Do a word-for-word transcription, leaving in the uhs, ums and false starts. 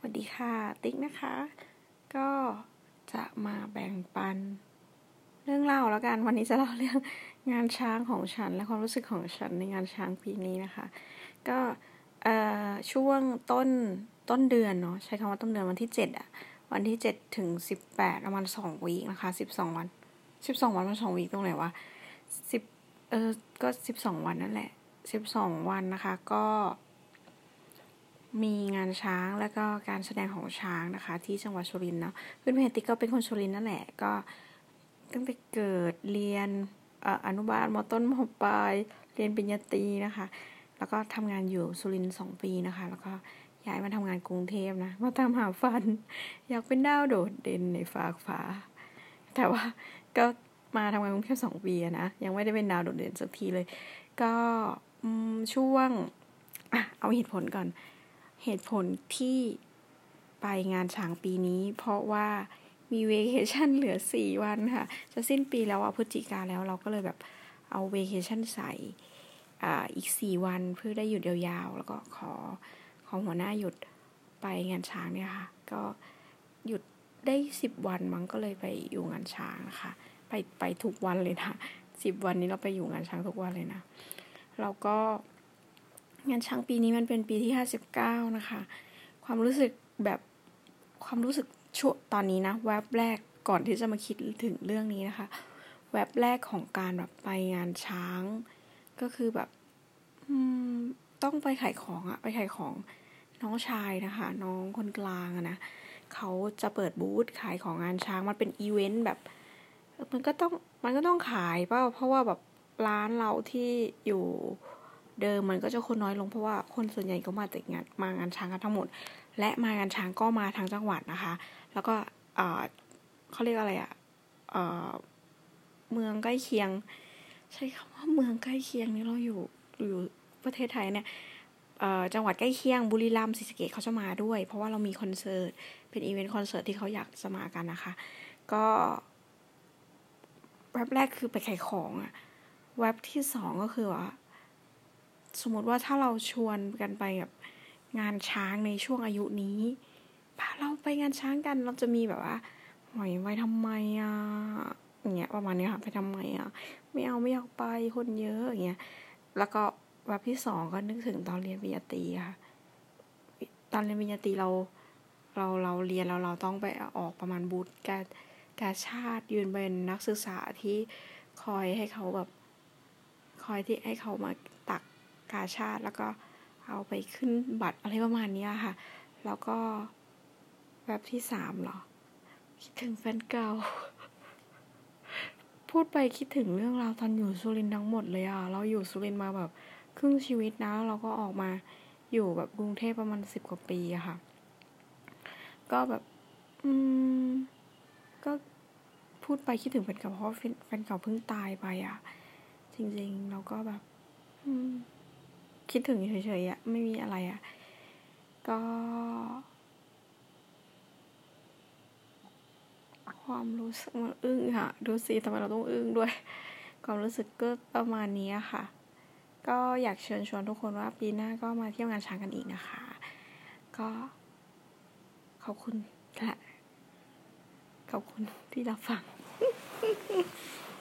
วัสดีค่ะติ๊กนะคะก็จะมาแบ่งปันเรื่องเล่าแล้วกันวันนี้จะเล่าเรื่องงานช้างของฉันและความรู้สึกของฉันในงานช้างปีนี้นะคะก็ช่วงต้นต้นเดือนเนาะใช้คำว่าต้นเดือนวันที่เจ็ดอะวันที่เจ็ดถึงสิบแปดประมาณสองวีคนะคะสิบสองวันสิบสองวันมันสองวีคตรงไหนวะสิบเออก็สิบสองวันนั่นแหละสิบสองวันนะคะก็มีงานช้างแล้วก็การแสดงของช้างนะคะที่จังหวัดสุรินทร์เนาะเพื่อนเพจติ๊กก็เป็นคนสุรินทร์นั่นแหละก็ตั้งแต่เกิดเรียนอนุบาลมต้นมปลายเรียนปริญญาตรีนะคะแล้วก็ทำงานอยู่สุรินทร์สองปีนะคะแล้วก็ย้ายมาทำงานกรุงเทพนะมาตามหาฝันอยากเป็นดาวโดดเด่นในฟากฟ้าแต่ว่าก็มาทำงานกรุงเทพสองปีนะยังไม่ได้เป็นดาวโดดเด่นสักทีเลยก็ช่วงอ่ะเอาเหตุผลก่อนเหตุผลที่ไปงานช้างปีนี้เพราะว่ามีเวเคชั่นเหลือสี่วันค่ะจะสิ้นปีแล้วอ่ะพฤศจิกาแล้วเราก็เลยแบบเอาเวเคชั่นใส่อ่าอีกสี่วันเพื่อได้หยุดยาวๆแล้วก็ขอขอหัวหน้าหยุดไปงานช้างเนี่ยค่ะก็หยุดได้สิบวันมั้งก็เลยไปอยู่งานช้างนะคะไปไปทุกวันเลยนะสิบวันนี้เราไปอยู่งานช้างทุกวันเลยนะเราก็งานช้างปีนี้มันเป็นปีที่ห้าสิบเก้านะคะความรู้สึกแบบความรู้สึกช่วงตอนนี้นะแวบแรกก่อนที่จะมาคิดถึงเรื่องนี้นะคะแวบแรกของการแบบไปงานช้างก็คือแบบต้องไปขายของอะไปขายของน้องชายนะคะน้องคนกลางอะนะเขาจะเปิดบูธขายของงานช้างมันเป็นอีเวนต์แบบมันก็ต้องมันก็ต้องขายเพราะเพราะว่าแบบร้านเราที่อยู่เดิมมันก็จะคนน้อยลงเพราะว่าคนส่วนใหญ่ก็มาแต่งานมางานช้างกันทั้งหมดและมางานช้างก็มาทั้งจังหวัดนะคะแล้วก็เอ่อเขาเรียกอะไรอ่ะเอ่อเมืองใกล้เคียงใช่คำว่าเมืองใกล้เคียงนี่เราอยู่อยู่ประเทศไทยเนี่ยเอ่อจังหวัดใกล้เคียงบุรีรัมย์ศรีสะเกษเขาจะมาด้วยเพราะว่าเรามีคอนเสิร์ตเป็นอีเวนต์คอนเสิร์ตที่เขาอยากจะมากันนะคะก็แวบแรกคือไปขายของอ่ะแวบที่สองก็คือว่าสมมติว่าถ้าเราชวนกันไปแบบงานช้างในช่วงอายุนี้พาเราไปงานช้างกันเราจะมีแบบว่าหอยไว้ทำไมอ่ะอย่างเงี้ยประมาณนี้ค่ะไปทำไมอ่ะไม่เอาไม่อยากไปคนเยอะอย่างเงี้ยแล้วก็แบบที่สองก็นึกถึงตอนเรียนปริญญาตรีค่ะตอนเรียนปริญญาตรีเราเราเราเรียนแล้วเราต้องไปออกประมาณบูธการกาชาติยืนเป็นนักศึกษาที่คอยให้เขาแบบคอยที่ให้เขามาตักกาชาติแล้วก็เอาไปขึ้นบัตรอะไรประมาณนี้ค่ะแล้วก็แบบที่สามเหรอคิดถึงแฟนเก่าพูดไปคิดถึงเรื่องราวตอนอยู่สุรินทร์ทั้งหมดเลยอ่ะเราอยู่สุรินทร์มาแบบครึ่งชีวิตนะเราก็ออกมาอยู่แบบกรุงเทพประมาณสิบกว่าปีอะค่ะก็แบบอืมก็พูดไปคิดถึงแฟนเก่าเพราะแฟนเก่าเพิ่งตายไปอ่ะจริงๆเราก็แบบอืมคิดถึงเฉยๆอ่ะไม่มีอะไรอ่ะก็ความรู้สึกมันอึ้งค่ะดูสิทำไมเราต้องอึ้งด้วยความรู้สึกก็ประมาณนี้ค่ะก็อยากเชิญชวนทุกคนว่าปีหน้าก็มาเที่ยวงานช้างกันอีกนะคะก็ขอบคุณและขอบคุณที่รับฟัง